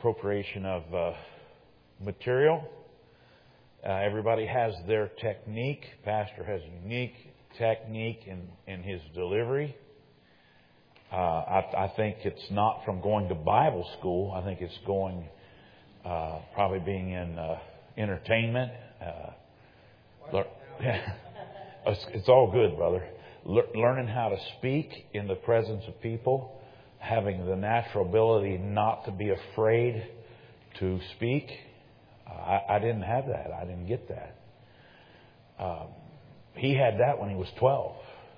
appropriation of material. Everybody has their technique. Pastor has a unique technique in his delivery. I think it's not from going to Bible school. I think it's going, probably being in entertainment. It's all good, brother. Learning how to speak in the presence of people, having the natural ability not to be afraid to speak. I didn't have that. I didn't get that. He had that when he was 12,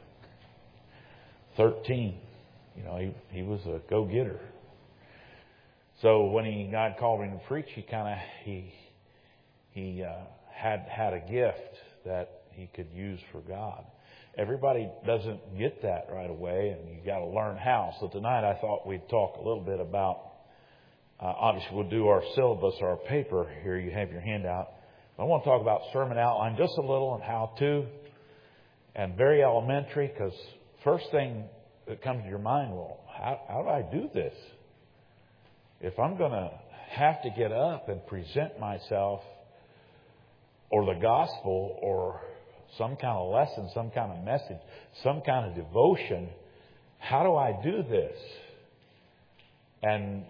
13. You know, he was a go-getter. So when God called him to preach, he had a gift that he could use for God. Everybody doesn't get that right away, and you got to learn how. So tonight I thought we'd talk a little bit about. Obviously, we'll do our syllabus, our paper. Here you have your handout. I want to talk about sermon outline just a little and how to, and very elementary, because first thing that comes to your mind, well, how do I do this? If I'm going to have to get up and present myself or the gospel or some kind of lesson, some kind of message, some kind of devotion, how do I do this? And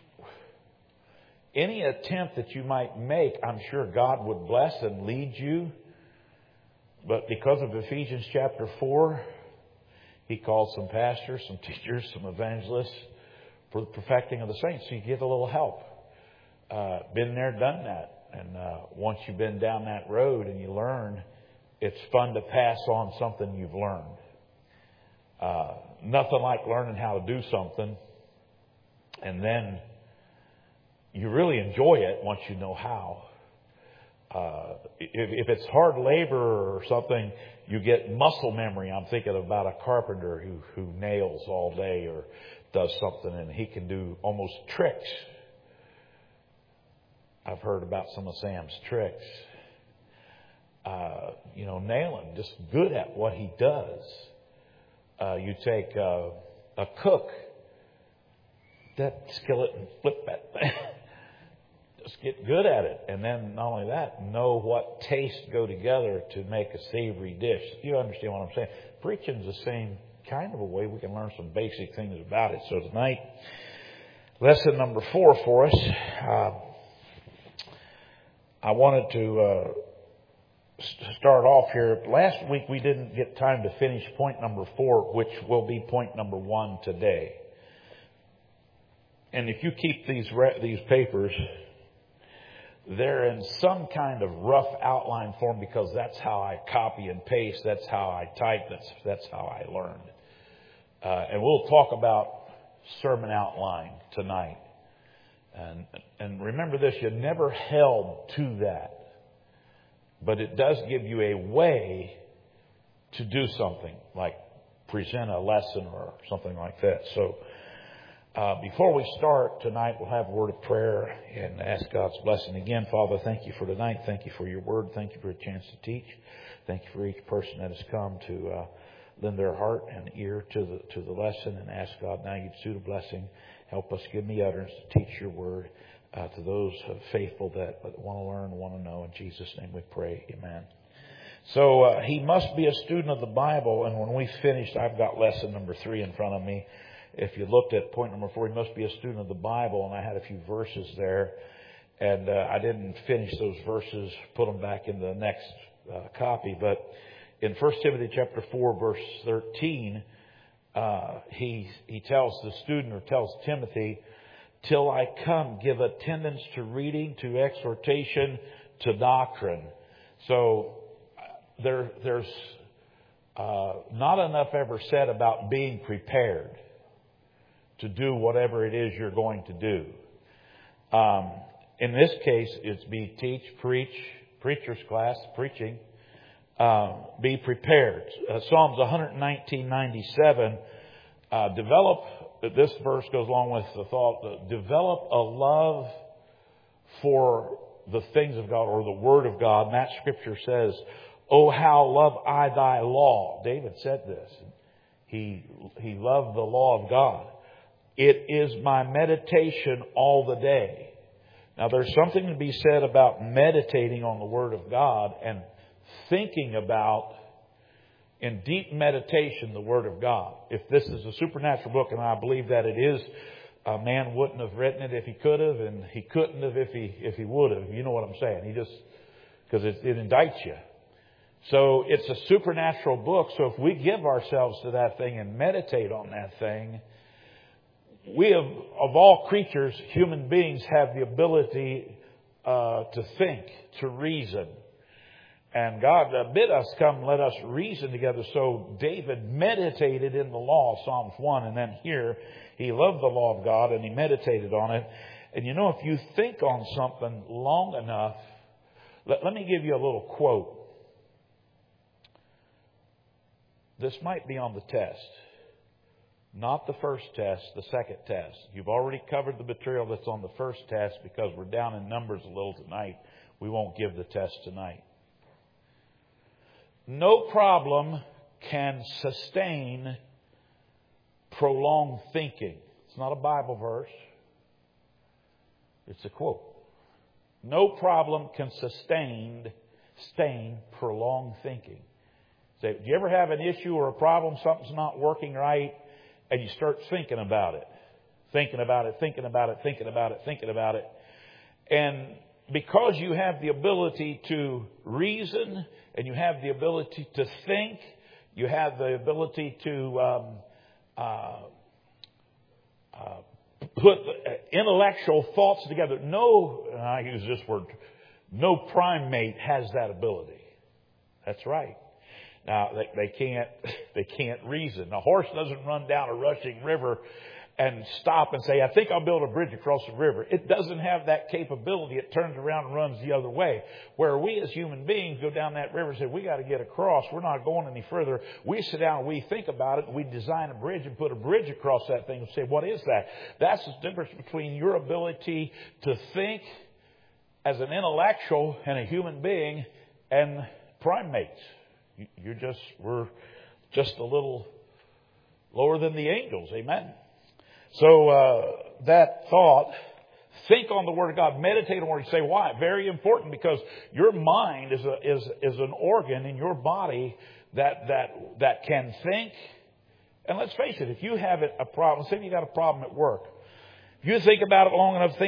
any attempt that you might make, I'm sure God would bless and lead you. But because of Ephesians chapter 4, He called some pastors, some teachers, some evangelists for the perfecting of the saints. So you get a little help. Been there, done that. And once you've been down that road and you learn, it's fun to pass on something you've learned. Nothing like learning how to do something and then you really enjoy it once you know how. If it's hard labor or something, you get muscle memory. I'm thinking about a carpenter who nails all day or does something, and he can do almost tricks. I've heard about some of Sam's tricks. Nailing, just good at what he does. You take a cook, that skillet, and flip that thing. Just get good at it. And then not only that, know what tastes go together to make a savory dish. You understand what I'm saying? Preaching's the same kind of a way we can learn some basic things about it. So tonight, lesson number 4 for us. I wanted to start off here. Last week we didn't get time to finish point number 4, which will be point number 1 today. And if you keep these papers, they're in some kind of rough outline form because that's how I copy and paste. That's how I type. That's how I learned. And we'll talk about sermon outline tonight. And remember this, you're never held to that. But it does give you a way to do something, like present a lesson or something like that. So before we start tonight, we'll have a word of prayer and ask God's blessing again. Father, thank you for tonight. Thank you for your word. Thank you for a chance to teach. Thank you for each person that has come to lend their heart and ear to the lesson, and ask God now you'd suit a blessing. Help us, give me utterance to teach your word to those faithful that want to learn, want to know. In Jesus' name we pray. Amen. So he must be a student of the Bible. And when we finished, I've got lesson number 3 in front of me. If you looked at point number 4, he must be a student of the Bible. And I had a few verses there. And I didn't finish those verses, put them back in the next copy. But in 1 Timothy chapter 4, verse 13, he tells the student, or tells Timothy, till I come, give attendance to reading, to exhortation, to doctrine. So there's not enough ever said about being prepared to do whatever it is you're going to do. In this case, it's be teach, preach, preacher's class, preaching. Be prepared. Psalms 119:97. This verse goes along with the thought, develop a love for the things of God, or the Word of God. And that scripture says, oh, how love I thy law. David said this. He loved the law of God. It is my meditation all the day. Now, there's something to be said about meditating on the Word of God and thinking about, in deep meditation, the Word of God. If this is a supernatural book, and I believe that it is, a man wouldn't have written it if he could have, and he couldn't have if he would have. You know what I'm saying? Because it indicts you. So it's a supernatural book. So if we give ourselves to that thing and meditate on that thing, we of all creatures, human beings, have the ability to think, to reason. And God bid us, come, let us reason together. So David meditated in the law, Psalms 1. And then here, he loved the law of God and he meditated on it. And you know, if you think on something long enough, let me give you a little quote. This might be on the test. Not the first test, the second test. You've already covered the material that's on the first test because we're down in numbers a little tonight. We won't give the test tonight. No problem can sustain prolonged thinking. It's not a Bible verse. It's a quote. No problem can sustain prolonged thinking. So, do you ever have an issue or a problem, something's not working right, and you start thinking about it? Thinking about it. And because you have the ability to reason, and you have the ability to think, you have the ability to put intellectual thoughts together. I use this word, no primate has that ability. That's right. Now, they can't reason. A horse doesn't run down a rushing river and stop and say, I think I'll build a bridge across the river. It doesn't have that capability. It turns around and runs the other way. Where we as human beings go down that river and say, we got to get across. We're not going any further. We sit down and we think about it. And we design a bridge and put a bridge across that thing and say, what is that? That's the difference between your ability to think as an intellectual and a human being and primates. We're just a little lower than the angels. Amen. So that thought, think on the Word of God, meditate on the Word. Say why? Very important, because your mind is an organ in your body that can think. And let's face it, if you have a problem, say you got a problem at work, if you think about it long enough,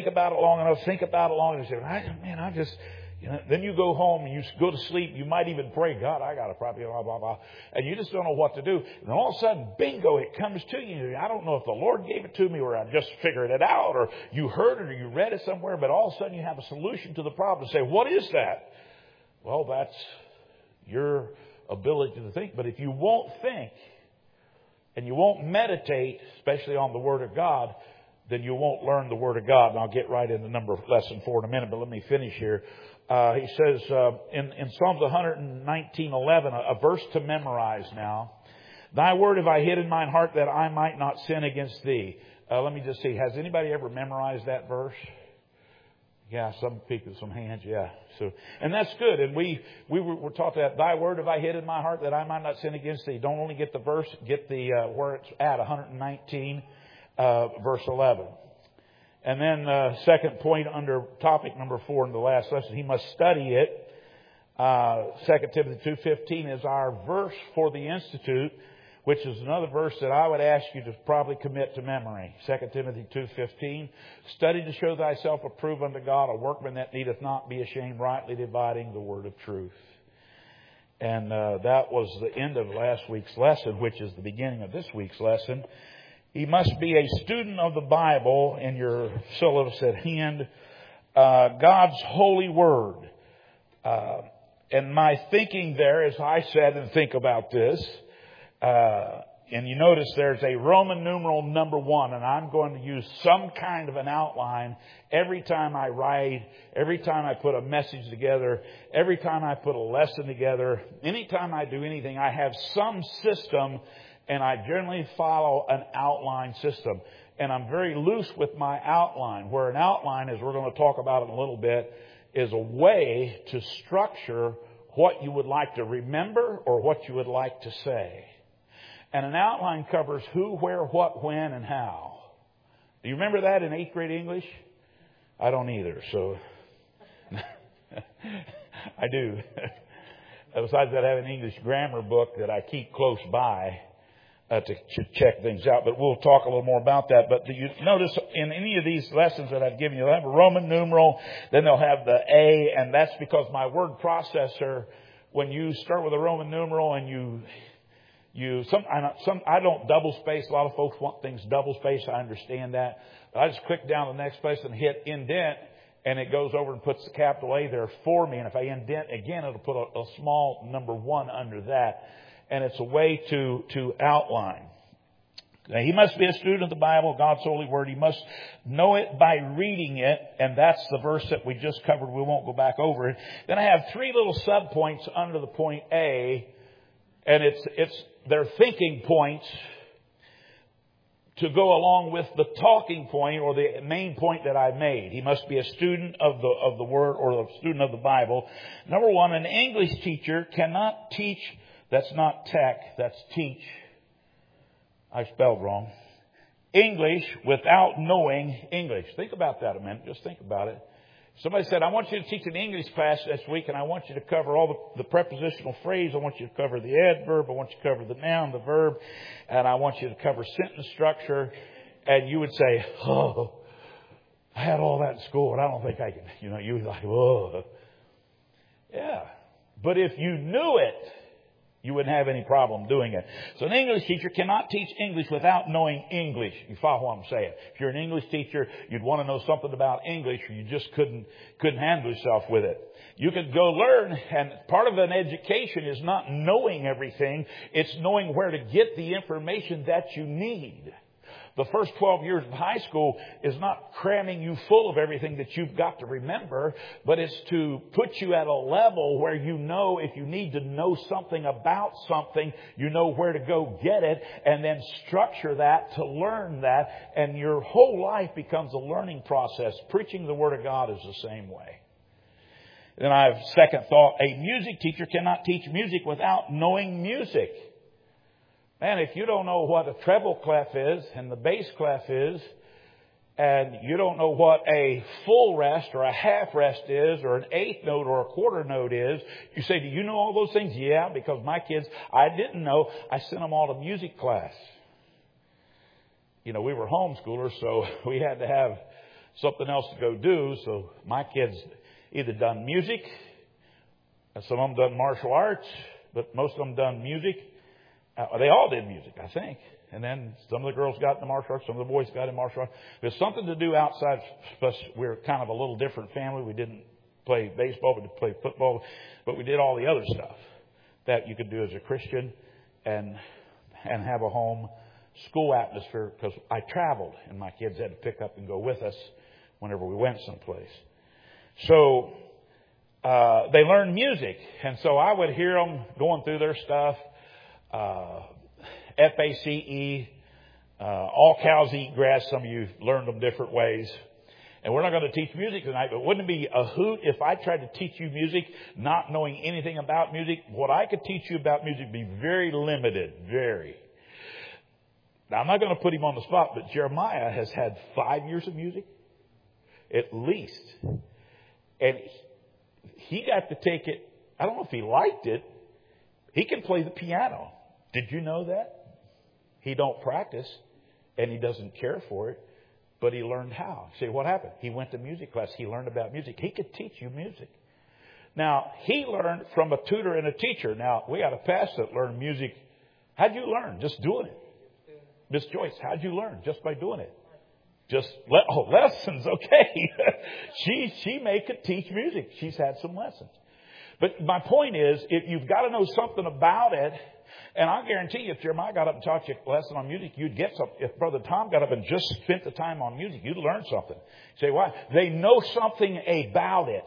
you say, then you go home and you go to sleep. You might even pray, God, I got a problem, blah, blah, blah. And you just don't know what to do. And all of a sudden, bingo, it comes to you. I don't know if the Lord gave it to me or I just figured it out or you heard it or you read it somewhere. But all of a sudden you have a solution to the problem. Say, what is that? Well, that's your ability to think. But if you won't think and you won't meditate, especially on the Word of God, then you won't learn the Word of God. And I'll get right into lesson 4 in a minute, but let me finish here. He says in Psalms 119:11, a verse to memorize now. Thy word have I hid in mine heart that I might not sin against thee. Let me just see. Has anybody ever memorized that verse? Yeah, some people, some hands. Yeah. So, and that's good. And we were taught that. Thy word have I hid in my heart that I might not sin against thee. Don't only get the verse, get the where it's at. 119 verse 11. And then second point under topic number 4 in the last lesson, he must study it. 2 Timothy 2:15 is our verse for the Institute, which is another verse that I would ask you to probably commit to memory. 2 Timothy 2:15, study to show thyself approved unto God, a workman that needeth not be ashamed, rightly dividing the word of truth. And that was the end of last week's lesson, which is the beginning of this week's lesson. He must be a student of the Bible in your syllabus at hand. God's holy word. And my thinking there, as I said and think about this, and you notice there's a Roman numeral number 1, and I'm going to use some kind of an outline every time I write, every time I put a message together, every time I put a lesson together, anytime I do anything, I have some system. And I generally follow an outline system. And I'm very loose with my outline. Where an outline, as we're going to talk about in a little bit, is a way to structure what you would like to remember or what you would like to say. And an outline covers who, where, what, when, and how. Do you remember that in 8th grade English? I don't either, so I do. Besides that, I have an English grammar book that I keep close by to check things out. But we'll talk a little more about that. But you notice in any of these lessons that I've given you, they'll have a Roman numeral, then they'll have the A, and that's because my word processor, when you start with a Roman numeral and I don't double space. A lot of folks want things double spaced. I understand that. But I just click down to the next place and hit indent, and it goes over and puts the capital A there for me. And if I indent again, it'll put a small number 1 under that. And it's a way to outline. Now, he must be a student of the Bible, God's holy word. He must know it by reading it. And that's the verse that we just covered. We won't go back over it. Then I have 3 little subpoints under the point A. And they're thinking points to go along with the talking point or the main point that I made. He must be a student of the Word or a student of the Bible. Number 1, an English teacher cannot teach. That's not tech, that's teach. I spelled wrong. English without knowing English. Think about that a minute. Just think about it. Somebody said, I want you to teach an English class this week, and I want you to cover all the prepositional phrase. I want you to cover the adverb. I want you to cover the noun, the verb, and I want you to cover sentence structure. And you would say, oh, I had all that in school, and I don't think I can. You would like, oh. Yeah. But if you knew it, you wouldn't have any problem doing it. So an English teacher cannot teach English without knowing English. You follow what I'm saying? If you're an English teacher, you'd want to know something about English, or you just couldn't handle yourself with it. You could go learn, and part of an education is not knowing everything. It's knowing where to get the information that you need. The first 12 years of high school is not cramming you full of everything that you've got to remember, but it's to put you at a level where you know if you need to know something about something, you know where to go get it, and then structure that to learn that, and your whole life becomes a learning process. Preaching the Word of God is the same way. Then I have second thought. A music teacher cannot teach music without knowing music. Man, if you don't know what a treble clef is and the bass clef is, and you don't know what a full rest or a half rest is, or an eighth note or a quarter note is, you say, do you know all those things? Yeah, because my kids, I didn't know. I sent them all to music class. We were homeschoolers, so we had to have something else to go do. So my kids either done music, some of them done martial arts, but most of them done music. They all did music, I think. And then some of the girls got into martial arts, some of the boys got into martial arts. There's something to do outside. Plus, we're kind of a little different family. We didn't play baseball, we didn't play football, but we did all the other stuff that you could do as a Christian and have a home school atmosphere, because I traveled and my kids had to pick up and go with us whenever we went someplace. So they learned music, and so I would hear them going through their stuff. FACE, all cows eat grass. Some of you learned them different ways. And we're not going to teach music tonight, but wouldn't it be a hoot if I tried to teach you music, not knowing anything about music? What I could teach you about music would be very limited, very. Now, I'm not going to put him on the spot, but Jeremiah has had 5 years of music, at least. And he got to take it. I don't know if he liked it. He can play the piano. Did you know that? He don't practice, and he doesn't care for it, but he learned how. See, what happened? He went to music class. He learned about music. He could teach you music. Now, he learned from a tutor and a teacher. Now, we got a pastor that learned music. How'd you learn? Just doing it. Miss Joyce, how'd you learn? Just by doing it. Lessons. Okay. She could teach music. She's had some lessons. But my point is, if you've got to know something about it, and I guarantee you, if Jeremiah got up and taught you a lesson on music, you'd get something. If Brother Tom got up and just spent the time on music, you'd learn something. You say, why? They know something about it.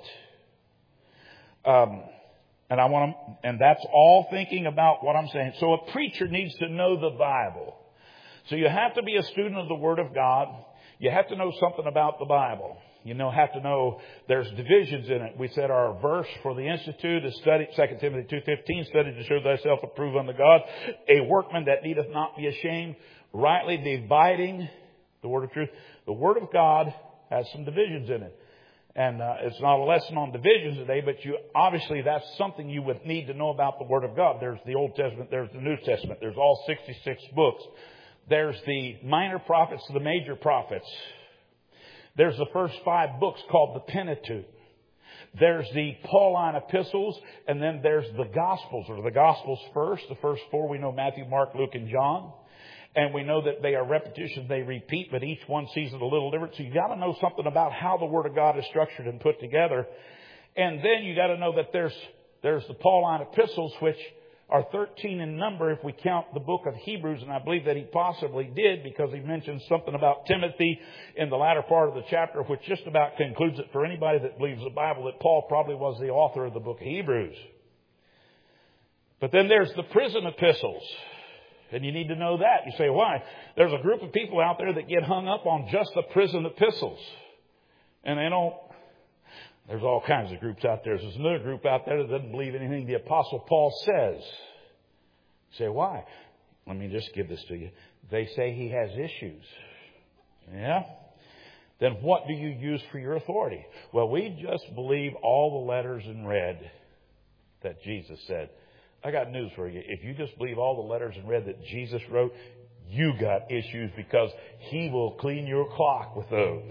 And that's all thinking about what I'm saying. So a preacher needs to know the Bible. So you have to be a student of the Word of God. You have to know something about the Bible. Have to know there's divisions in it. We said our verse for the Institute is study 2 Timothy 2:15, study to show thyself approved unto God, a workman that needeth not be ashamed, rightly dividing the word of truth. The Word of God has some divisions in it. And it's not a lesson on divisions today, but obviously that's something you would need to know about the Word of God. There's the Old Testament, there's the New Testament, there's all 66 books. There's the minor prophets, the major prophets. There's the first 5 books called the Pentateuch. There's the Pauline epistles, and then there's the Gospels, or the Gospels first. The first 4 we know, Matthew, Mark, Luke, and John. And we know that they are repetitions, they repeat, but each one sees it a little different. So you got to know something about how the Word of God is structured and put together. And then you got to know that there's the Pauline epistles, which are 13 in number if we count the book of Hebrews. And I believe that he possibly did, because he mentions something about Timothy in the latter part of the chapter, which just about concludes it for anybody that believes the Bible, that Paul probably was the author of the book of Hebrews. But then there's the prison epistles. And you need to know that. You say, why? There's a group of people out there that get hung up on just the prison epistles. And they don't. There's all kinds of groups out there. There's another group out there that doesn't believe anything the Apostle Paul says. You say, why? Let me just give this to you. They say he has issues. Yeah? Then what do you use for your authority? Well, we just believe all the letters in red that Jesus said. I got news for you. If you just believe all the letters in red that Jesus wrote, you got issues, because he will clean your clock with those.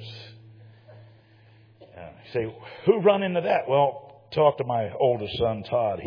You say, who run into that? Well, talk to my oldest son, Todd.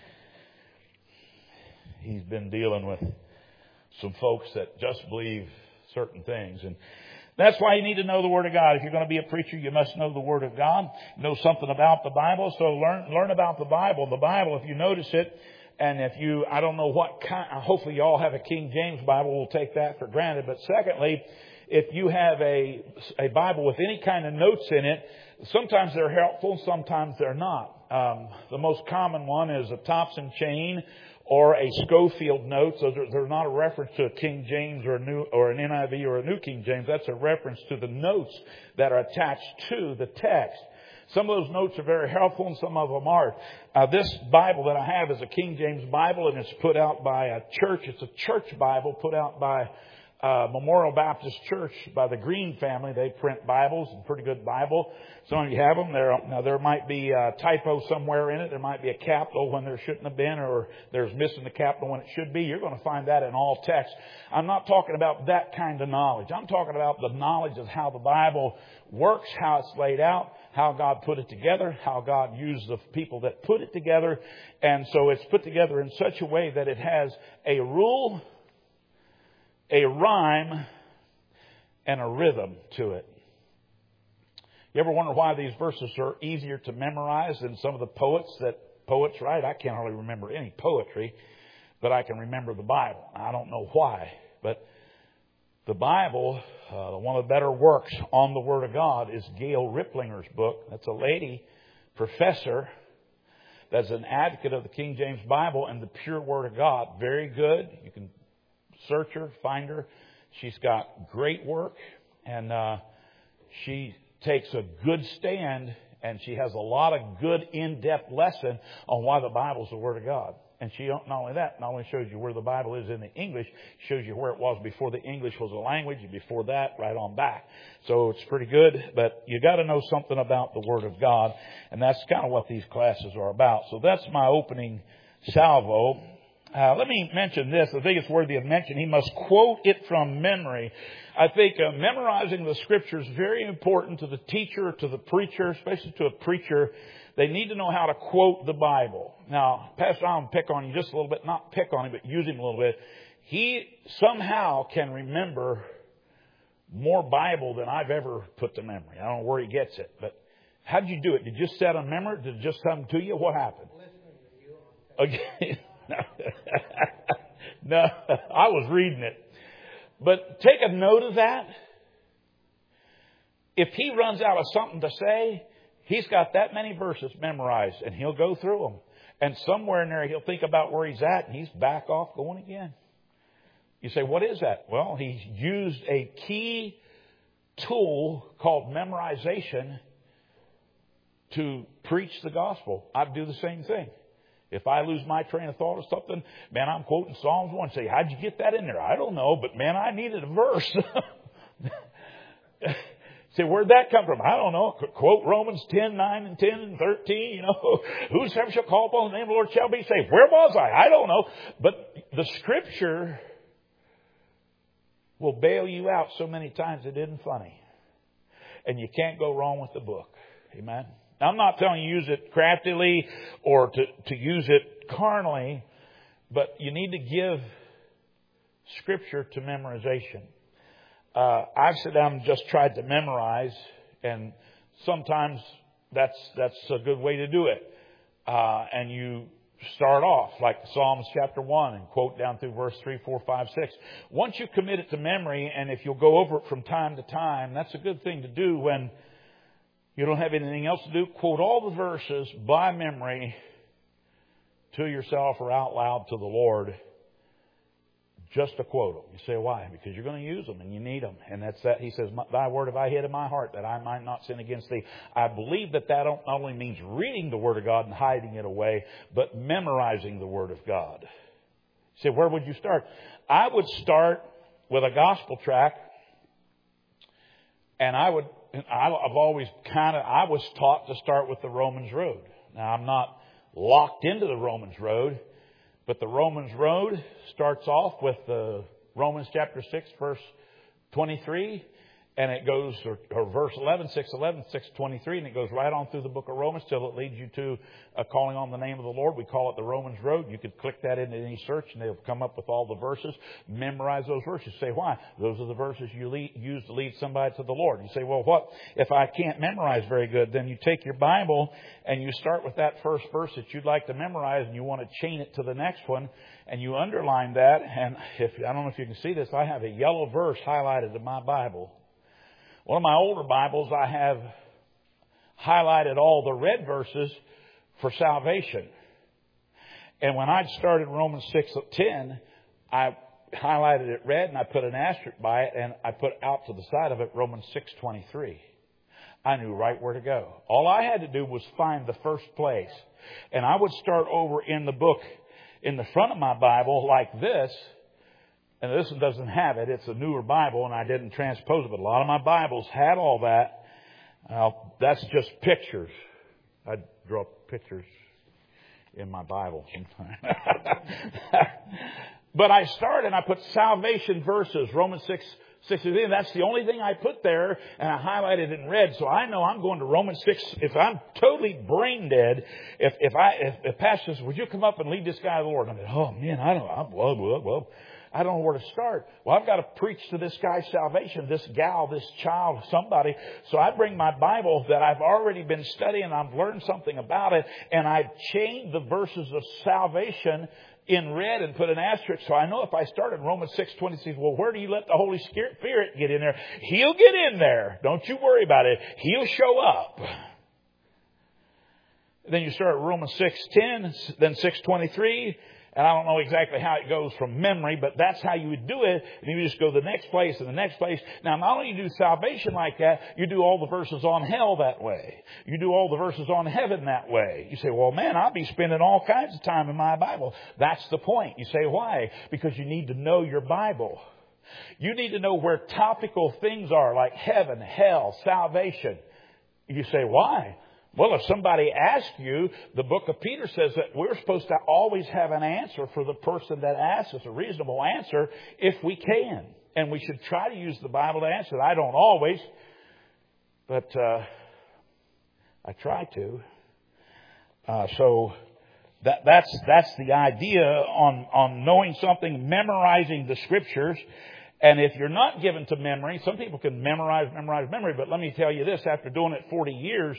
He's been dealing with some folks that just believe certain things. And that's why you need to know the Word of God. If you're going to be a preacher, you must know the Word of God. Know something about the Bible. So learn about the Bible. The Bible, if you notice it, and I don't know what kind, hopefully you all have a King James Bible. We'll take that for granted. But secondly, if you have a Bible with any kind of notes in it, sometimes they're helpful, sometimes they're not. The most common one is a Thompson Chain or a Schofield Notes. They're not a reference to a King James or an NIV or a New King James. That's a reference to the notes that are attached to the text. Some of those notes are very helpful and some of them aren't. This Bible that I have is a King James Bible, and it's put out by a church. It's a church Bible put out by Memorial Baptist Church by the Green family. They print Bibles, a pretty good Bible. Some of you have them. There might be a typo somewhere in it. There might be a capital when there shouldn't have been, or there's missing the capital when it should be. You're going to find that in all texts. I'm not talking about that kind of knowledge. I'm talking about the knowledge of how the Bible works, how it's laid out, how God put it together, how God used the people that put it together. And so it's put together in such a way that it has a rule, a rhyme, and a rhythm to it. You ever wonder why these verses are easier to memorize than some of the poets write? I can't hardly remember any poetry, but I can remember the Bible. I don't know why, but the Bible, one of the better works on the Word of God is Gail Riplinger's book. That's a lady professor that's an advocate of the King James Bible and the pure Word of God. Very good. You can search her, find her. She's got great work, and she takes a good stand, and she has a lot of good in-depth lesson on why the Bible is the Word of God. And she not only shows you where the Bible is in the English, shows you where it was before the English was a language, and before that, right on back. So it's pretty good, but you got to know something about the Word of God, and that's kind of what these classes are about. So that's my opening salvo. Let me mention this. I think it's worthy of mention. He must quote it from memory. I think memorizing the Scripture is very important to the teacher, to the preacher, especially to a preacher. They need to know how to quote the Bible. Now, Pastor, I'll pick on you just a little bit. Not pick on him, but use him a little bit. He somehow can remember more Bible than I've ever put to memory. I don't know where he gets it, but how did you do it? Did you just set a memory? Did it just come to you? What happened? Okay. No, I was reading it. But take a note of that. If he runs out of something to say, he's got that many verses memorized, and he'll go through them. And somewhere in there, he'll think about where he's at, and he's back off going again. You say, what is that? Well, he's used a key tool called memorization to preach the gospel. I do the same thing. If I lose my train of thought or something, man, I'm quoting Psalms 1. Say, how'd you get that in there? I don't know, but man, I needed a verse. Say, where'd that come from? I don't know. Quote Romans 10, 9 and 10 and 13, Whosoever shall call upon the name of the Lord shall be saved. Where was I? I don't know. But the Scripture will bail you out so many times it isn't funny. And you can't go wrong with the book. Amen? Now, I'm not telling you use it craftily or to use it carnally, but you need to give Scripture to memorization. I've sat down and just tried to memorize, and sometimes that's a good way to do it. And you start off like Psalms chapter 1 and quote down through verse 3, 4, 5, 6. Once you commit it to memory, and if you'll go over it from time to time, that's a good thing to do when you don't have anything else to do. Quote all the verses by memory to yourself or out loud to the Lord. Just to quote them. You say, why? Because you're going to use them and you need them. And that's that. He says, thy word have I hid in my heart that I might not sin against thee. I believe that not only means reading the Word of God and hiding it away, but memorizing the Word of God. You say, where would you start? I would start with a gospel tract. And I was taught to start with the Romans Road. Now, I'm not locked into the Romans Road. But the Romans Road starts off with Romans chapter 6, verse 23. And it goes, or verse 11, 6:11, 6:23, and it goes right on through the book of Romans till it leads you to calling on the name of the Lord. We call it the Romans Road. You could click that into any search and they'll come up with all the verses. Memorize those verses. Say, why? Those are the verses you use to lead somebody to the Lord. You say, well, what if I can't memorize very good? Then you take your Bible and you start with that first verse that you'd like to memorize and you want to chain it to the next one and you underline that. And I don't know if you can see this, I have a yellow verse highlighted in my Bible. One of my older Bibles, I have highlighted all the red verses for salvation. And when I started Romans 6:10, I highlighted it red and I put an asterisk by it and I put out to the side of it Romans 6:23. I knew right where to go. All I had to do was find the first place. And I would start over in the book in the front of my Bible like this. And this one doesn't have it. It's a newer Bible, and I didn't transpose it. But a lot of my Bibles had all that. That's just pictures. I draw pictures in my Bible sometimes. But I started, and I put salvation verses, Romans 6:16. That's the only thing I put there, and I highlighted it in red. So I know I'm going to Romans 6. If I'm totally brain dead, if Pastor says, would you come up and lead this guy to the Lord? I'm like, oh man, I don't know where to start. Well, I've got to preach to this guy's salvation, this gal, this child, somebody. So I bring my Bible that I've already been studying. I've learned something about it. And I've chained the verses of salvation in red and put an asterisk. So I know if I start in Romans 6:26, well, where do you let the Holy Spirit get in there? He'll get in there. Don't you worry about it. He'll show up. Then you start at Romans 6:10, then 6:23. And I don't know exactly how it goes from memory, but that's how you would do it. And you just go to the next place and the next place. Now, not only do you do salvation like that, you do all the verses on hell that way. You do all the verses on heaven that way. You say, well, man, I'll be spending all kinds of time in my Bible. That's the point. You say, why? Because you need to know your Bible. You need to know where topical things are like heaven, hell, salvation. You say, why? Well, if somebody asks you, the book of Peter says that we're supposed to always have an answer for the person that asks us, a reasonable answer, if we can. And we should try to use the Bible to answer it. I don't always, but I try to. So that's the idea on knowing something, memorizing the Scriptures. And if you're not given to memory, some people can memorize memory. But let me tell you this, after doing it 40 years,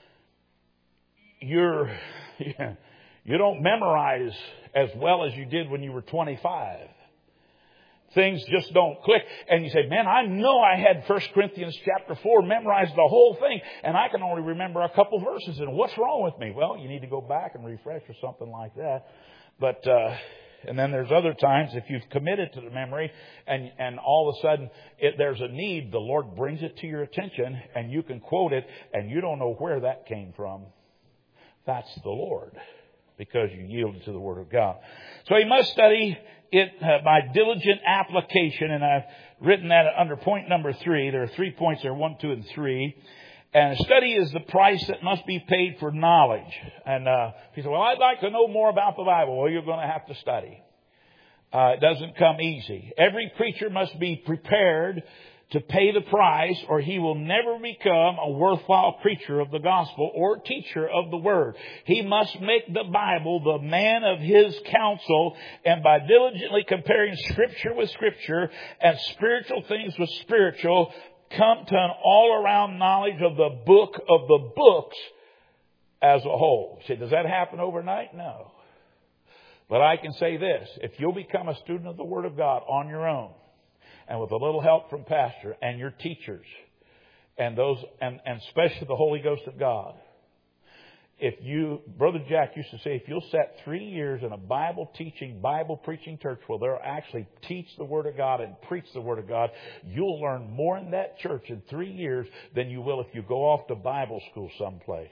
you don't memorize as well as you did when you were 25. Things just don't click. And you say, man, I know I had 1 Corinthians chapter 4 memorized the whole thing, and I can only remember a couple verses. And what's wrong with me? Well, you need to go back and refresh or something like that. But and then there's other times if you've committed to the memory and all of a sudden there's a need, the Lord brings it to your attention and you can quote it and you don't know where that came from. That's the Lord, because you yielded to the Word of God. So you must study it by diligent application, and I've written that under point number 3. There are 3 points there, 1, 2, and 3. And study is the price that must be paid for knowledge. And he said, well, I'd like to know more about the Bible. Well, you're going to have to study. It doesn't come easy. Every preacher must be prepared to pay the price, or he will never become a worthwhile preacher of the gospel or teacher of the word. He must make the Bible the man of his counsel, and by diligently comparing Scripture with Scripture and spiritual things with spiritual, come to an all-around knowledge of the book of the books as a whole. See, does that happen overnight? No. But I can say this, if you'll become a student of the Word of God on your own, and with a little help from pastor and your teachers and those, and especially the Holy Ghost of God. Brother Jack used to say, if you'll set 3 years in a Bible teaching, Bible preaching church where they'll actually teach the Word of God and preach the Word of God, you'll learn more in that church in 3 years than you will if you go off to Bible school someplace.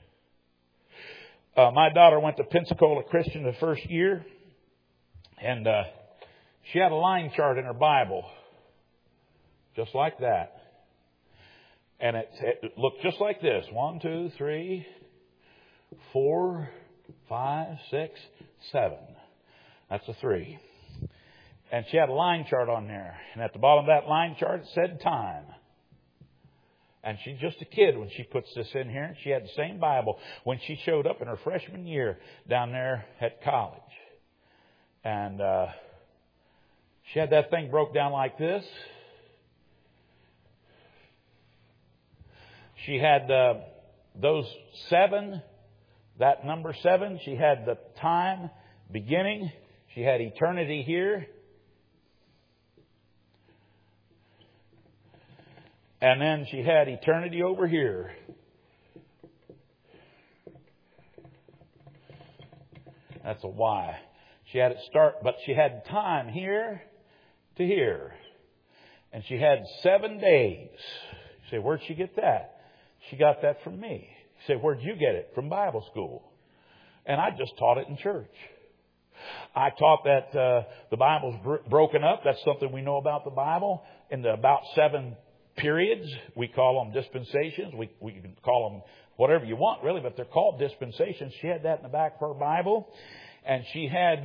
My daughter went to Pensacola Christian the first year, and she had a line chart in her Bible. Just like that. And it looked just like this. 1, 2, 3, 4, 5, 6, 7. That's a 3. And she had a line chart on there. And at the bottom of that line chart, it said time. And she's just a kid when she puts this in here. She had the same Bible when she showed up in her freshman year down there at college. And she had that thing broke down like this. She had those 7, that number 7. She had the time beginning. She had eternity here. And then she had eternity over here. That's a Y. She had it start, but she had time here to here. And she had 7 days. You say, where'd she get that? She got that from me. You say, where'd you get it? From Bible school. And I just taught it in church. I taught that the Bible's broken up. That's something we know about the Bible. In the about 7 periods. We call them dispensations. We can call them whatever you want, really, but they're called dispensations. She had that in the back of her Bible. And she had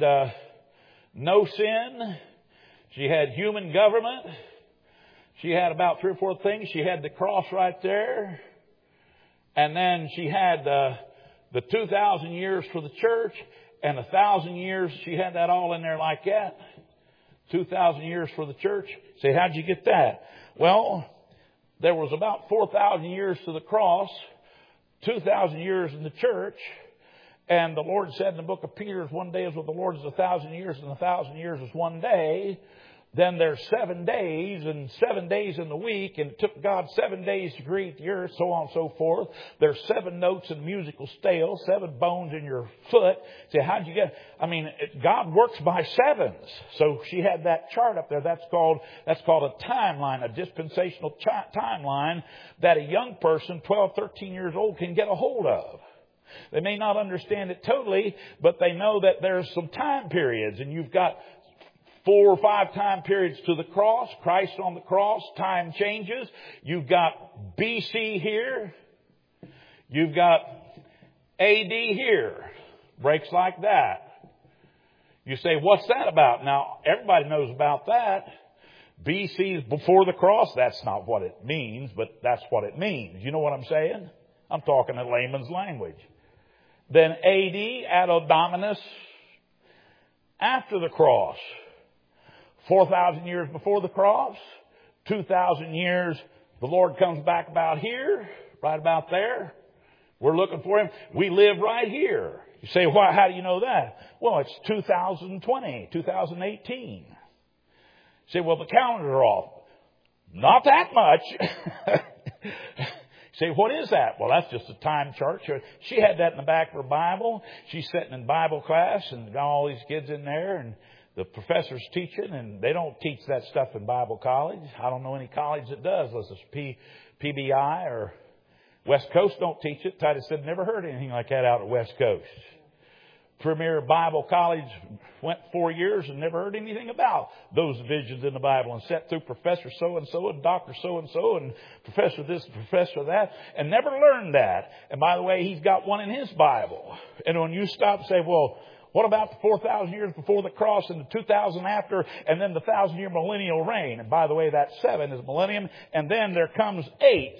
no sin. She had human government. She had about 3 or 4 things. She had the cross right there. And then she had the 2,000 years for the church and 1,000 years. She had that all in there like that. 2,000 years for the church. Say, how'd you get that? Well, there was about 4,000 years to the cross, 2,000 years in the church. And the Lord said in the book of Peter, one day is with the Lord is 1,000 years, and 1,000 years is one day. Then there's 7 days, and 7 days in the week, and it took God 7 days to create the earth, so on and so forth. There's 7 notes in the musical scale, 7 bones in your foot. Say, how'd you get? I mean, God works by 7s. So she had that chart up there. That's called a timeline, a dispensational timeline that a young person, 12, 13 years old, can get a hold of. They may not understand it totally, but they know that there's some time periods, and you've got 4 or 5 time periods to the cross. Christ on the cross. Time changes. You've got BC here. You've got AD here. Breaks like that. You say, what's that about? Now, everybody knows about that. BC is before the cross. That's not what it means, but that's what it means. You know what I'm saying? I'm talking in layman's language. Then AD, Anno Dominus, after the cross. 4,000 years before the cross, 2,000 years, the Lord comes back about here, right about there. We're looking for Him. We live right here. You say, why? How do you know that? Well, it's 2020, 2018. You say, well, the calendars are off. Not that much. Say, what is that? Well, that's just a time chart. She had that in the back of her Bible. She's sitting in Bible class and got all these kids in there, and the professor's teaching, and they don't teach that stuff in Bible college. I don't know any college that does. Unless it's PBI or West Coast don't teach it. Titus said never heard anything like that out at West Coast. Premier Bible College, went 4 years and never heard anything about those visions in the Bible, and sat through Professor so-and-so and Dr. so-and-so and Professor this and Professor that, and never learned that. And by the way, he's got one in his Bible. And when you stop and say, well, what about the 4,000 years before the cross and the 2,000 after, and then the 1,000-year millennial reign? And by the way, that 7 is millennium, and then there comes 8.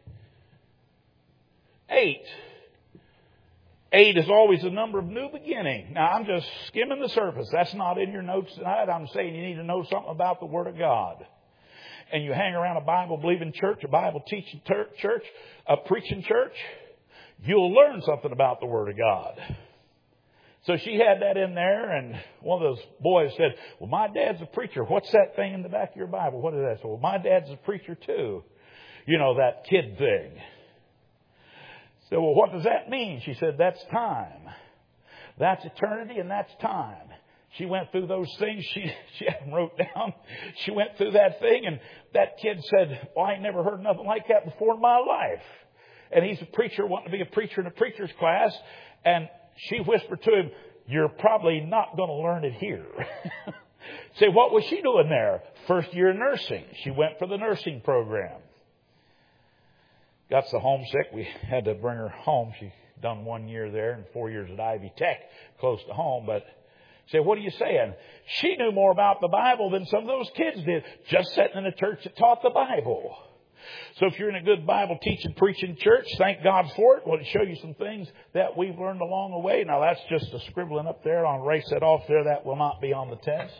8 is always a number of new beginning. Now, I'm just skimming the surface. That's not in your notes tonight. I'm saying you need to know something about the Word of God. And you hang around a Bible-believing church, a Bible-teaching church, a preaching church, you'll learn something about the Word of God. So she had that in there, and one of those boys said, well, my dad's a preacher. What's that thing in the back of your Bible? What is that? So, well, my dad's a preacher too. You know, that kid thing. So, well, what does that mean? She said, that's time. That's eternity and that's time. She went through those things. She had them wrote down. She went through that thing, and that kid said, well, I ain't never heard nothing like that before in my life. And he's a preacher, wanting to be a preacher in a preacher's class. And she whispered to him, you're probably not going to learn it here. Say, what was she doing there? First year in nursing. She went for the nursing program. Got so homesick, we had to bring her home. She done 1 year there and 4 years at Ivy Tech, close to home. But say, what are you saying? She knew more about the Bible than some of those kids did, just sitting in a church that taught the Bible. So if you're in a good Bible teaching, preaching church, thank God for it. We'll show you some things that we've learned along the way. Now, that's just a scribbling up there. I'll erase that off there. That will not be on the test.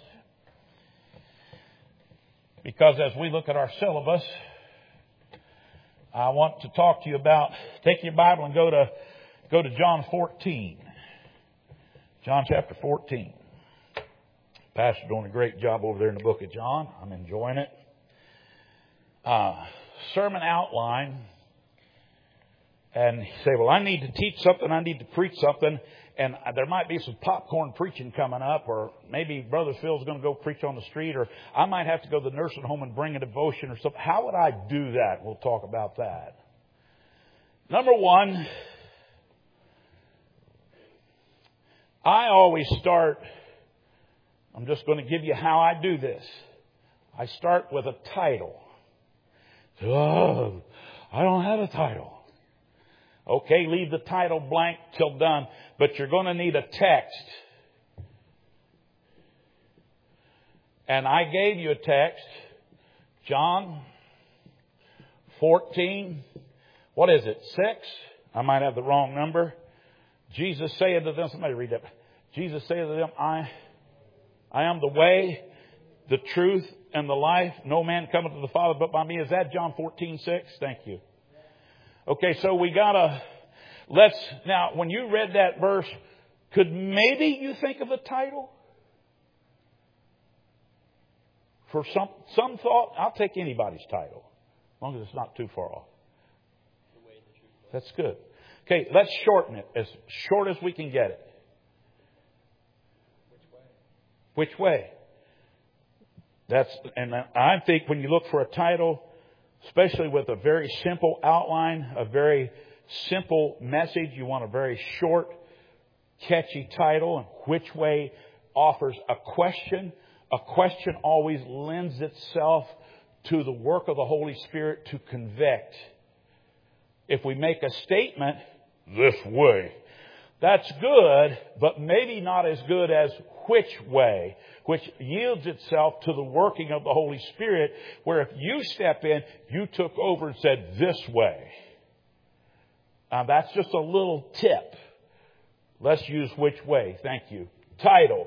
Because as we look at our syllabus, I want to talk to you about, take your Bible and go to John 14. John chapter 14. Pastor doing a great job over there in the book of John. I'm enjoying it. Sermon outline. And you say, well, I need to teach something. I need to preach something. And there might be some popcorn preaching coming up, or maybe Brother Phil's going to go preach on the street, or I might have to go to the nursing home and bring a devotion or something. How would I do that? We'll talk about that. Number one, I always start, I'm just going to give you how I do this. I start with a title. Oh, I don't have a title. Okay, leave the title blank till done, but you're going to need a text. And I gave you a text, John 14, what is it, 6? I might have the wrong number. Jesus saith to them, somebody read that. Jesus saith to them, I am the way, the truth, and the life. No man cometh to the Father but by me. Is that John 14:6? Thank you. Okay, so we now, when you read that verse, could maybe you think of a title? For some thought, I'll take anybody's title, as long as it's not too far off. That's good. Okay, let's shorten it as short as we can get it. Which way? And I think when you look for a title, especially with a very simple outline, a very simple message, you want a very short, catchy title. And which way offers a question. A question always lends itself to the work of the Holy Spirit to convict. If we make a statement, this way, that's good, but maybe not as good as which way, which yields itself to the working of the Holy Spirit, where if you step in, you took over and said, this way. Now, that's just a little tip. Let's use which way. Thank you. Title.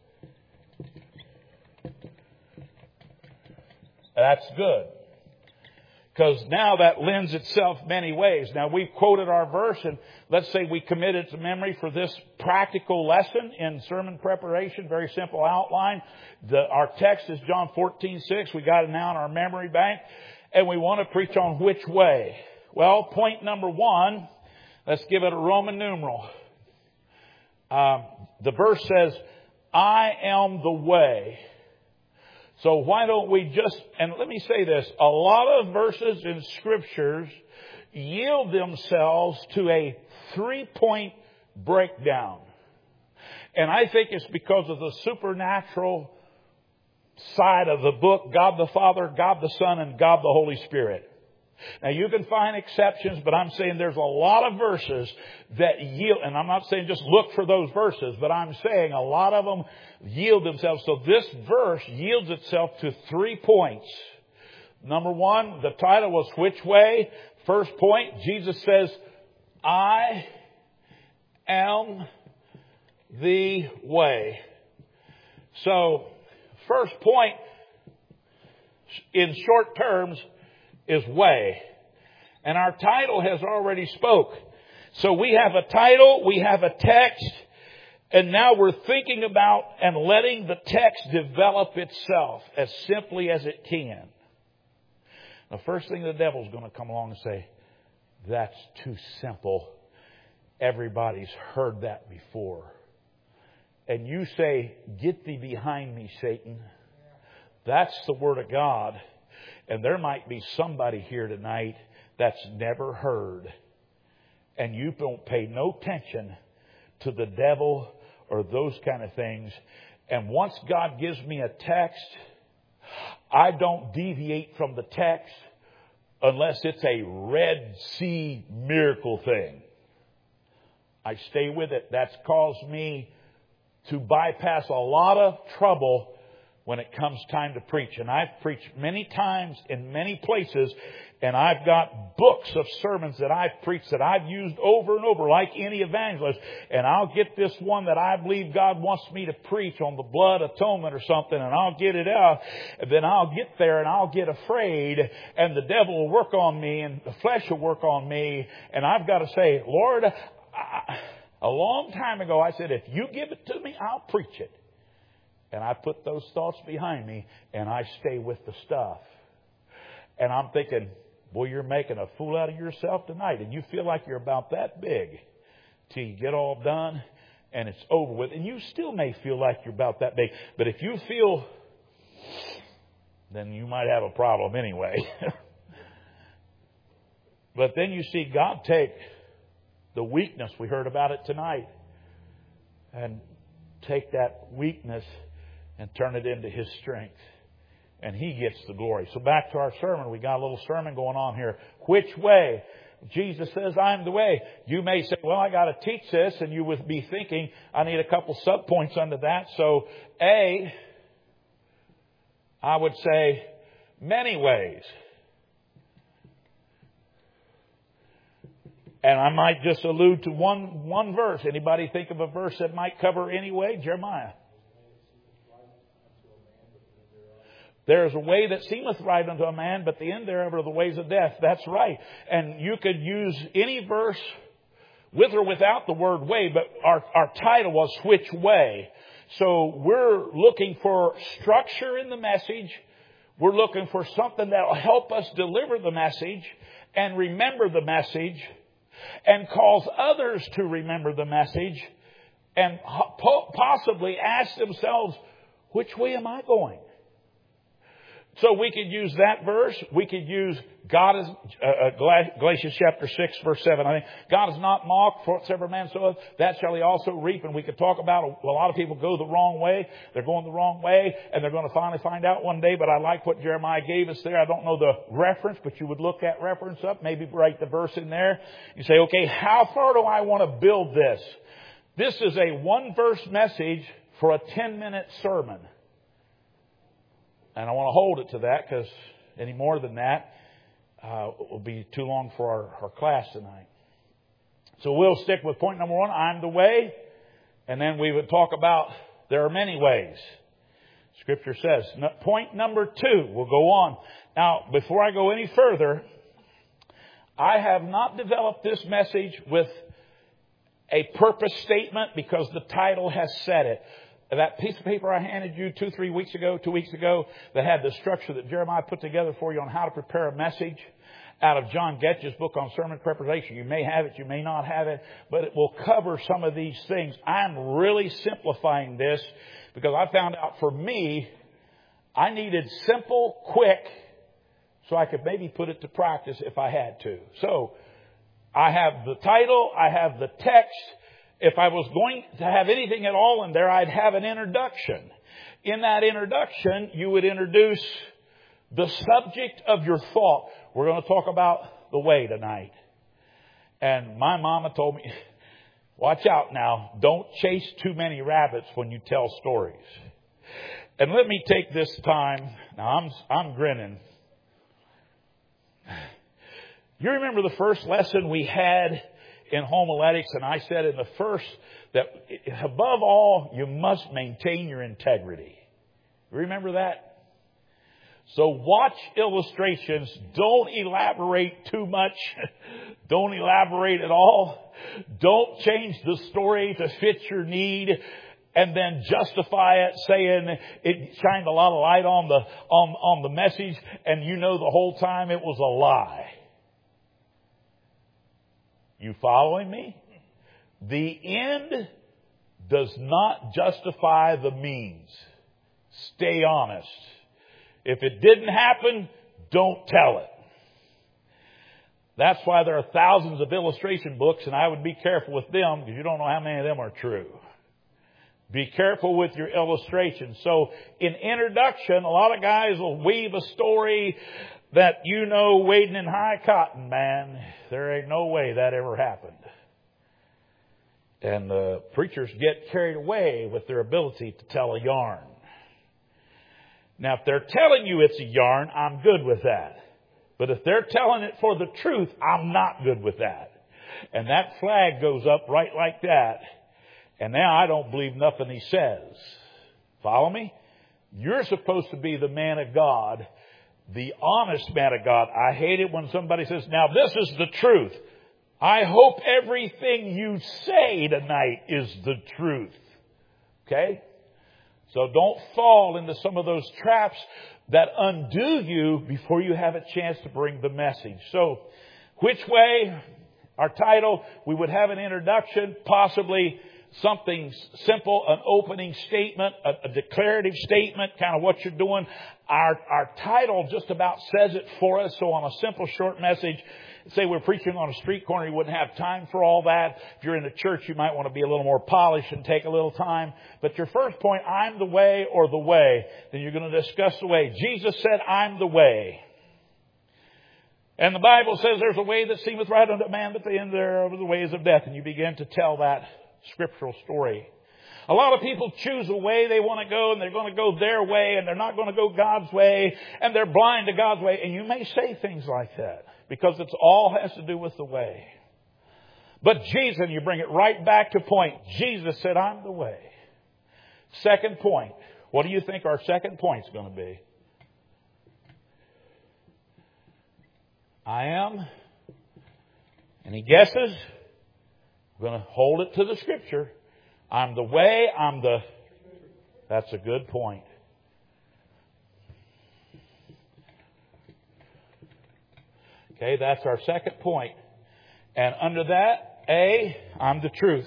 That's good. Because now that lends itself many ways. Now, we've quoted our verse, and let's say we commit it to memory for this practical lesson in sermon preparation. Very simple outline. Our text is John 14:6. We got it now in our memory bank. And we want to preach on which way. Well, point number one, let's give it a Roman numeral. The verse says, I am the way. So why don't we and let me say this, a lot of verses in Scriptures yield themselves to a 3-point breakdown. And I think it's because of the supernatural side of the book, God the Father, God the Son, and God the Holy Spirit. Now you can find exceptions, but I'm saying there's a lot of verses that yield, and I'm not saying just look for those verses, but I'm saying a lot of them yield themselves. So this verse yields itself to 3 points. Number one, the title was Which Way? First point, Jesus says, I am the way. So, first point in short terms is way. And our title has already spoke. So we have a title, we have a text, and now we're thinking about and letting the text develop itself as simply as it can. The first thing the devil's going to come along and say, that's too simple. Everybody's heard that before. And you say, get thee behind me, Satan. That's the Word of God. And there might be somebody here tonight that's never heard. And you don't pay no attention to the devil or those kind of things. And once God gives me a text, I don't deviate from the text unless it's a Red Sea miracle thing. I stay with it. That's caused me to bypass a lot of trouble when it comes time to preach. And I've preached many times in many places, and I've got books of sermons that I've preached that I've used over and over like any evangelist. And I'll get this one that I believe God wants me to preach on the blood atonement or something, and I'll get it out. And then I'll get there and I'll get afraid, and the devil will work on me and the flesh will work on me. And I've got to say, Lord, a long time ago I said, if you give it to me, I'll preach it. And I put those thoughts behind me, and I stay with the stuff. And I'm thinking, boy, you're making a fool out of yourself tonight. And you feel like you're about that big till you get all done and it's over with. And you still may feel like you're about that big. But if you feel, then you might have a problem anyway. But then you see God take the weakness, we heard about it tonight, and take that weakness and turn it into His strength. And He gets the glory. So back to our sermon. We got a little sermon going on here. Which way? Jesus says, I'm the way. You may say, well, I got to teach this. And you would be thinking, I need a couple subpoints under that. So A, I would say many ways. And I might just allude to one verse. Anybody think of a verse that might cover any way? Jeremiah. There is a way that seemeth right unto a man, but the end thereof are the ways of death. That's right. And you could use any verse with or without the word way, but our title was Which Way? So we're looking for structure in the message. We're looking for something that will help us deliver the message and remember the message and cause others to remember the message and possibly ask themselves, which way am I going? So we could use that verse. We could use God is, Galatians chapter 6, verse 7. I think God is not mocked, for whatsoever man soweth, that shall he also reap. And we could talk about a lot of people go the wrong way. They're going the wrong way, and they're going to finally find out one day. But I like what Jeremiah gave us there. I don't know the reference, but you would look that reference up, maybe write the verse in there. You say, okay, how far do I want to build this? This is a one-verse message for a 10-minute sermon. And I want to hold it to that, because any more than that will be too long for our class tonight. So we'll stick with point number one, I'm the way. And then we would talk about there are many ways. Scripture says. Point number two, we'll go on. Now, before I go any further, I have not developed this message with a purpose statement because the title has said it. That piece of paper I handed you 2 weeks ago, that had the structure that Jeremiah put together for you on how to prepare a message out of John Getch's book on sermon preparation. You may have it, you may not have it, but it will cover some of these things. I'm really simplifying this because I found out for me, I needed simple, quick, so I could maybe put it to practice if I had to. So I have the title, I have the text, if I was going to have anything at all in there, I'd have an introduction. In that introduction, you would introduce the subject of your thought. We're going to talk about the way tonight. And my mama told me, watch out now. Don't chase too many rabbits when you tell stories. And let me take this time. Now I'm grinning. You remember the first lesson we had in homiletics, and I said in the first that above all, you must maintain your integrity. Remember that? So watch illustrations. Don't elaborate too much. Don't elaborate at all. Don't change the story to fit your need and then justify it, saying it shined a lot of light on the message, and you know the whole time it was a lie. You following me? The end does not justify the means. Stay honest. If it didn't happen, don't tell it. That's why there are thousands of illustration books, and I would be careful with them because you don't know how many of them are true. Be careful with your illustrations. So in introduction, a lot of guys will weave a story that you know wading in high cotton, man. There ain't no way that ever happened. And the preachers get carried away with their ability to tell a yarn. Now, if they're telling you it's a yarn, I'm good with that. But if they're telling it for the truth, I'm not good with that. And that flag goes up right like that. And now I don't believe nothing he says. Follow me? You're supposed to be the man of God, the honest man of God. I hate it when somebody says, now this is the truth. I hope everything you say tonight is the truth. Okay? So don't fall into some of those traps that undo you before you have a chance to bring the message. So, which way? Our title, we would have an introduction, possibly something simple, an opening statement, a declarative statement, kind of what you're doing. Our title just about says it for us. So on a simple, short message, say we're preaching on a street corner, you wouldn't have time for all that. If you're in a church, you might want to be a little more polished and take a little time. But your first point, I'm the way or the way, then you're going to discuss the way. Jesus said, I'm the way. And the Bible says there's a way that seemeth right unto man, but the end thereof are the ways of death. And you begin to tell that scriptural story. A lot of people choose a way they want to go, and they're going to go their way, and they're not going to go God's way, and they're blind to God's way. And you may say things like that because it's all has to do with the way. But Jesus, you bring it right back to point. Jesus said, I'm the way. Second point. What do you think our second point is going to be? I am. Any guesses? We're going to hold it to the scripture. I'm the way, That's a good point. Okay, that's our second point. And under that, A, I'm the truth.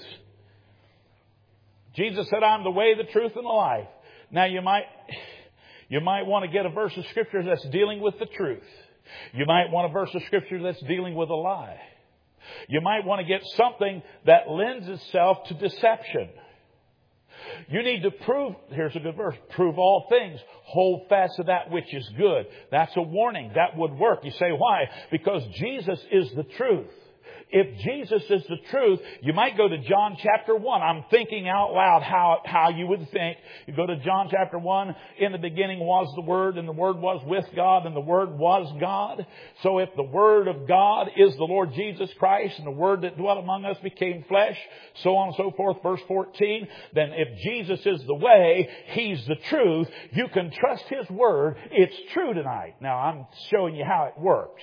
Jesus said, I'm the way, the truth, and the life. Now you might want to get a verse of scripture that's dealing with the truth. You might want a verse of scripture that's dealing with a lie. You might want to get something that lends itself to deception. You need to prove, here's a good verse, prove all things. Hold fast to that which is good. That's a warning. That would work. You say, why? Because Jesus is the truth. If Jesus is the truth, you might go to John chapter 1. I'm thinking out loud how you would think. You go to John chapter 1. In the beginning was the Word, and the Word was with God, and the Word was God. So if the Word of God is the Lord Jesus Christ, and the Word that dwelt among us became flesh, so on and so forth, verse 14, then if Jesus is the way, He's the truth, you can trust His Word. It's true tonight. Now, I'm showing you how it works.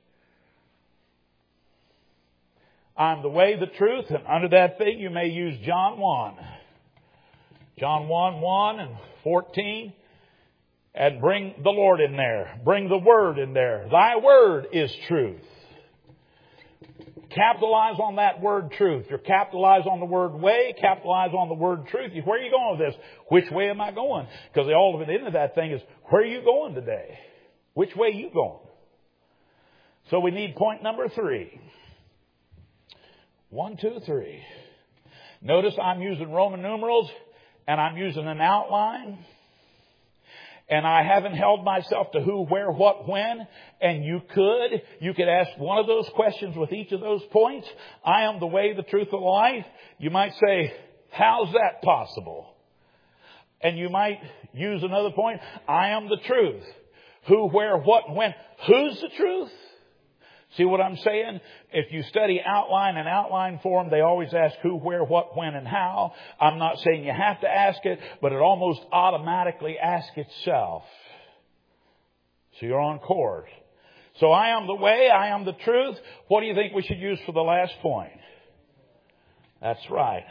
I'm the way, the truth, and under that thing you may use John 1. John 1 and 14. And bring the Lord in there. Bring the Word in there. Thy Word is truth. Capitalize on that word truth. Or capitalize on the word way. Capitalize on the word truth. Where are you going with this? Which way am I going? Because all of it into that thing is, where are you going today? Which way are you going? So we need point number 3. 1, 2, 3. Notice I'm using Roman numerals and I'm using an outline. And I haven't held myself to who, where, what, when. And you could ask one of those questions with each of those points. I am the way, the truth, and the life. You might say, how's that possible? And you might use another point. I am the truth. Who, where, what, when. Who's the truth? See what I'm saying? If you study outline and outline form, they always ask who, where, what, when, and how. I'm not saying you have to ask it, but it almost automatically asks itself. So you're on course. So I am the way, I am the truth. What do you think we should use for the last point? That's right.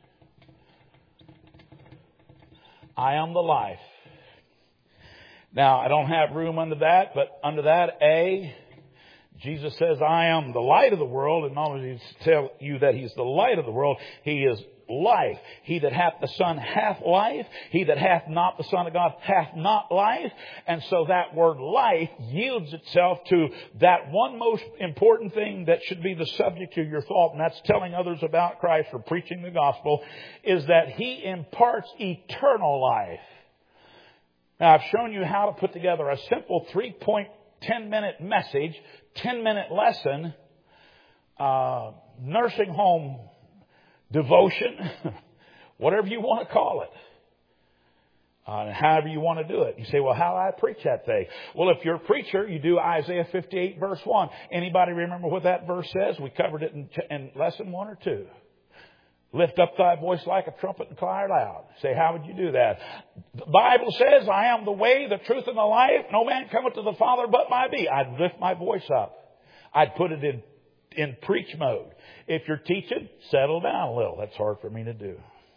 I am the life. Now, I don't have room under that, but under that, A, Jesus says, I am the light of the world, and not only does he tell you that he's the light of the world, he is life. He that hath the Son hath life. He that hath not the Son of God hath not life. And so that word life yields itself to that one most important thing that should be the subject of your thought, and that's telling others about Christ or preaching the gospel, is that he imparts eternal life. Now, I've shown you how to put together a simple 3-point, 10-minute message, 10-minute lesson, nursing home devotion, whatever you want to call it, however you want to do it. You say, well, how do I preach that thing? Well, if you're a preacher, you do Isaiah 58 verse 1. Anybody remember what that verse says? We covered it in lesson 1 or 2. Lift up thy voice like a trumpet and cry aloud. Say, how would you do that? The Bible says, I am the way, the truth, and the life. No man cometh to the Father but by me. I'd lift my voice up. I'd put it in preach mode. If you're teaching, settle down a little. That's hard for me to do.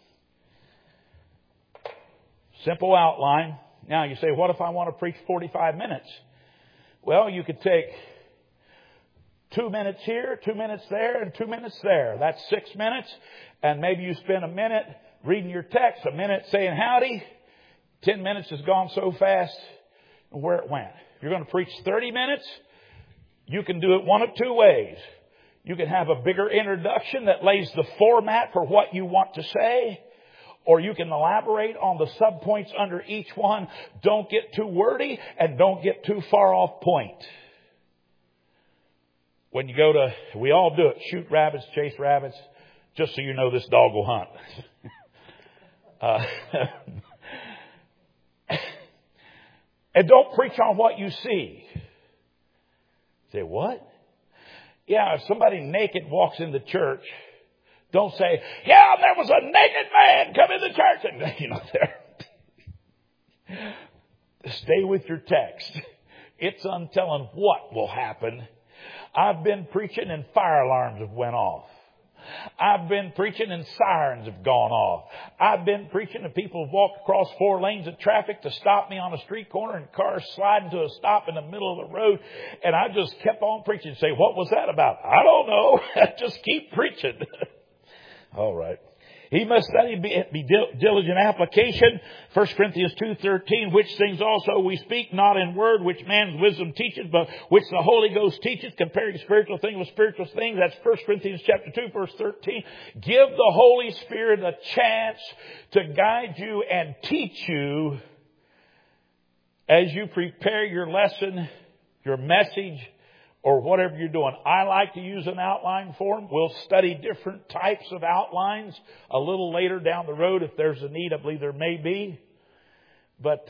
Simple outline. Now you say, what if I want to preach 45 minutes? Well, you could take 2 minutes here, 2 minutes there, and 2 minutes there. That's 6 minutes. And maybe you spend a minute reading your text, a minute saying howdy. 10 minutes has gone so fast where it went. If you're going to preach 30 minutes, you can do it one of two ways. You can have a bigger introduction that lays the format for what you want to say, or you can elaborate on the subpoints under each one. Don't get too wordy and don't get too far off point. When you go to, we all do it, shoot rabbits, chase rabbits. Just so you know, this dog will hunt. And don't preach on what you see. Say, what? Yeah, if somebody naked walks in the church, don't say, yeah, there was a naked man come in the church. And, you know, there. Stay with your text. It's untelling what will happen. I've been preaching and fire alarms have went off. I've been preaching and sirens have gone off. I've been preaching and people have walked across 4 lanes of traffic to stop me on a street corner and cars sliding to a stop in the middle of the road. And I just kept on preaching. Say, what was that about? I don't know. Just keep preaching. All right. He must study, be diligent application. 1 Corinthians 2:13, which things also we speak, not in word, which man's wisdom teaches, but which the Holy Ghost teaches, comparing spiritual things with spiritual things. That's 1 Corinthians chapter 2, verse 13. Give the Holy Spirit a chance to guide you and teach you as you prepare your lesson, your message, or whatever you're doing. I like to use an outline form. We'll study different types of outlines a little later down the road if there's a need. I believe there may be. But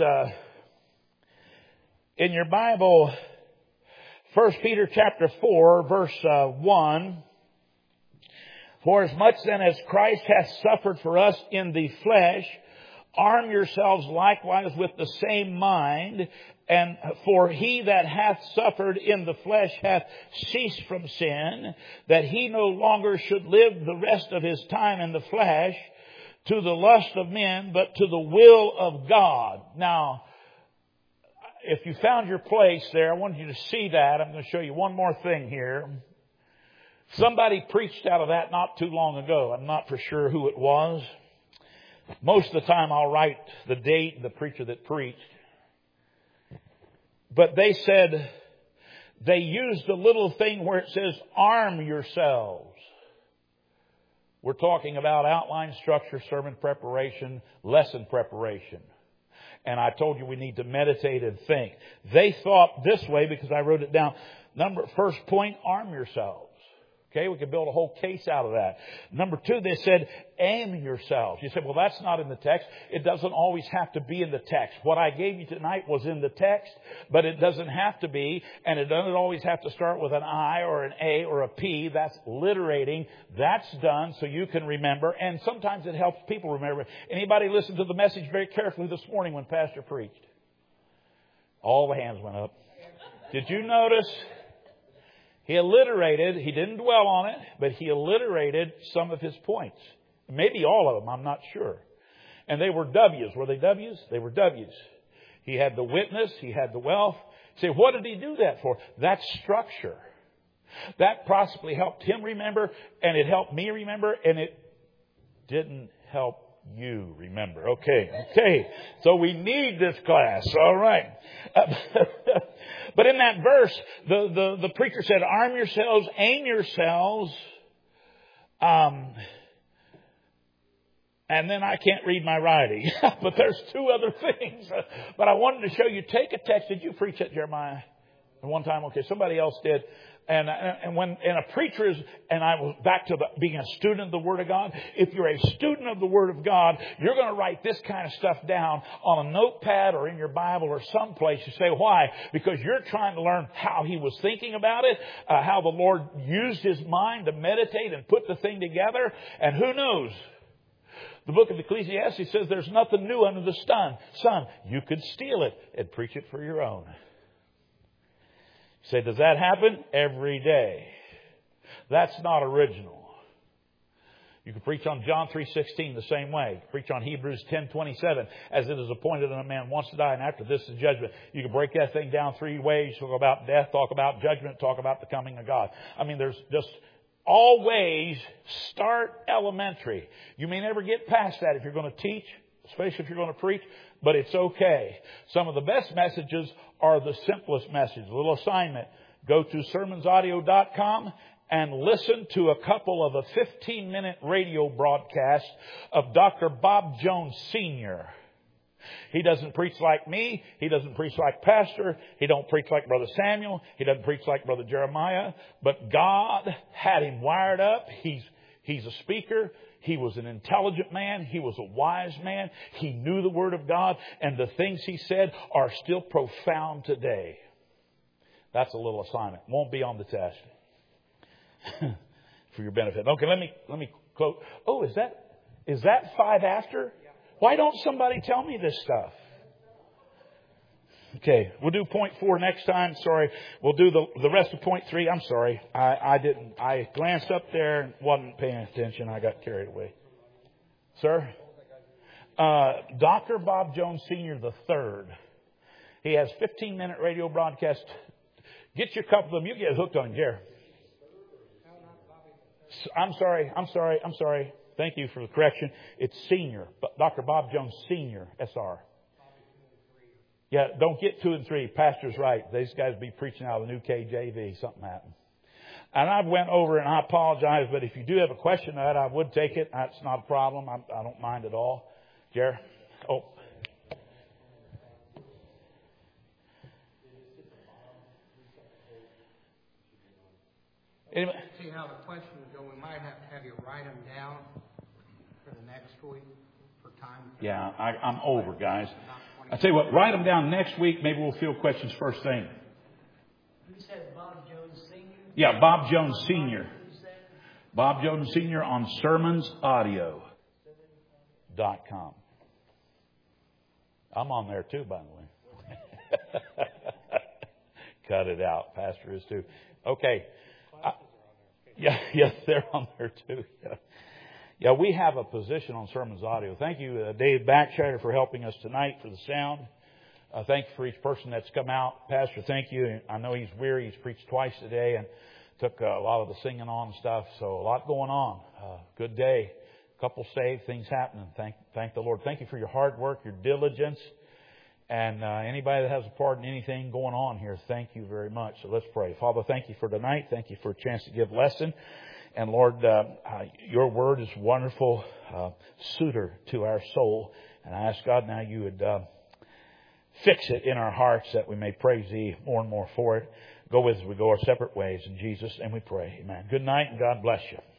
in your Bible, 1 Peter chapter 4, verse 1, for as much then as Christ hath suffered for us in the flesh, arm yourselves likewise with the same mind. And for he that hath suffered in the flesh hath ceased from sin, that he no longer should live the rest of his time in the flesh to the lust of men, but to the will of God. Now, if you found your place there, I want you to see that. I'm going to show you one more thing here. Somebody preached out of that not too long ago. I'm not for sure who it was. Most of the time I'll write the date and the preacher that preached. But they said they used a little thing where it says, arm yourselves We're talking about outline, structure, sermon preparation, lesson preparation. And I told you we need to meditate and think. They thought this way because I wrote it down. First point, arm yourselves. Okay, we can build a whole case out of that. Number 2, they said, aim yourselves. You said, well, that's not in the text. It doesn't always have to be in the text. What I gave you tonight was in the text, but it doesn't have to be, and it doesn't always have to start with an I or an A or a P. That's literating. That's done so you can remember, and sometimes it helps people remember. Anybody listen to the message very carefully this morning when Pastor preached? All the hands went up. Did you notice? He alliterated, he didn't dwell on it, but he alliterated some of his points. Maybe all of them, I'm not sure. And they were W's. Were they W's? They were W's. He had the witness, he had the wealth. Say, what did he do that for? That's structure. That possibly helped him remember, and it helped me remember, and it didn't help you remember. Okay. So we need this class. All right. But in that verse, the preacher said, arm yourselves, aim yourselves. And then I can't read my writing. But there's 2 other things. But I wanted to show you, take a text. Did you preach at Jeremiah at one time? Okay, somebody else did. And a preacher is, and I was back to being a student of the Word of God. If you're a student of the Word of God, you're going to write this kind of stuff down on a notepad or in your Bible or someplace. You say, why? Because you're trying to learn how he was thinking about it, how the Lord used his mind to meditate and put the thing together. And who knows? The book of Ecclesiastes says there's nothing new under the sun. You could steal it and preach it for your own. Say, does that happen? Every day. That's not original. You can preach on John 3:16 the same way. Preach on Hebrews 10:27. As it is appointed that a man wants to die, and after this is judgment. You can break that thing down 3 ways. Talk about death, talk about judgment, talk about the coming of God. I mean, there's just always start elementary. You may never get past that if you're going to teach, especially if you're going to preach, but it's okay. Some of the best messages are the simplest message. A little assignment. Go to sermonsaudio.com and listen to a couple of a 15-minute radio broadcast of Dr. Bob Jones Sr. He doesn't preach like me. He doesn't preach like Pastor. He don't preach like Brother Samuel. He doesn't preach like Brother Jeremiah. But God had him wired up. He's a speaker. He was an intelligent man. He was a wise man. He knew the Word of God. And the things he said are still profound today. That's a little assignment. Won't be on the test. For your benefit. Okay, let me quote. Oh, is that 5 after? Why don't somebody tell me this stuff? Okay, we'll do point 4 next time. Sorry. We'll do the rest of point 3. I'm sorry. I glanced up there and wasn't paying attention. I got carried away. Sir? Dr. Bob Jones Sr. the third. He has 15-minute radio broadcasts. Get your couple of them. You get hooked on him, Jerry. I'm sorry. Thank you for the correction. It's Senior. Dr. Bob Jones Sr. SR. Yeah, don't get 2 and 3. Pastor's right. These guys be preaching out of the new KJV. Something happened. And I went over and I apologize, but if you do have a question on that, I would take it. That's not a problem. I don't mind at all. Jerry? Oh. Anyway. See how the questions go. We might have you write them down for the next week for time. Yeah, I'm over, guys. I tell you what, write them down next week. Maybe we'll field questions first thing. You said Bob Jones Sr.? Yeah, Bob Jones Sr. Bob Jones Sr. on sermonsaudio.com. I'm on there too, by the way. Cut it out. Pastor is too. Okay. Yes, they're on there too. Yeah, we have a position on Sermons Audio. Thank you, Dave Backshire, for helping us tonight for the sound. Thank you for each person that's come out. Pastor, thank you. I know he's weary. He's preached twice today and took a lot of the singing on and stuff. So a lot going on. Good day. Couple saved, things happening. Thank the Lord. Thank you for your hard work, your diligence. And anybody that has a part in anything going on here, thank you very much. So let's pray. Father, thank you for tonight. Thank you for a chance to give lesson. And Lord, your word is wonderful, suitor to our soul. And I ask God now you would fix it in our hearts that we may praise Thee more and more for it. Go with us as we go our separate ways. In Jesus' name we pray. Amen. Good night and God bless you.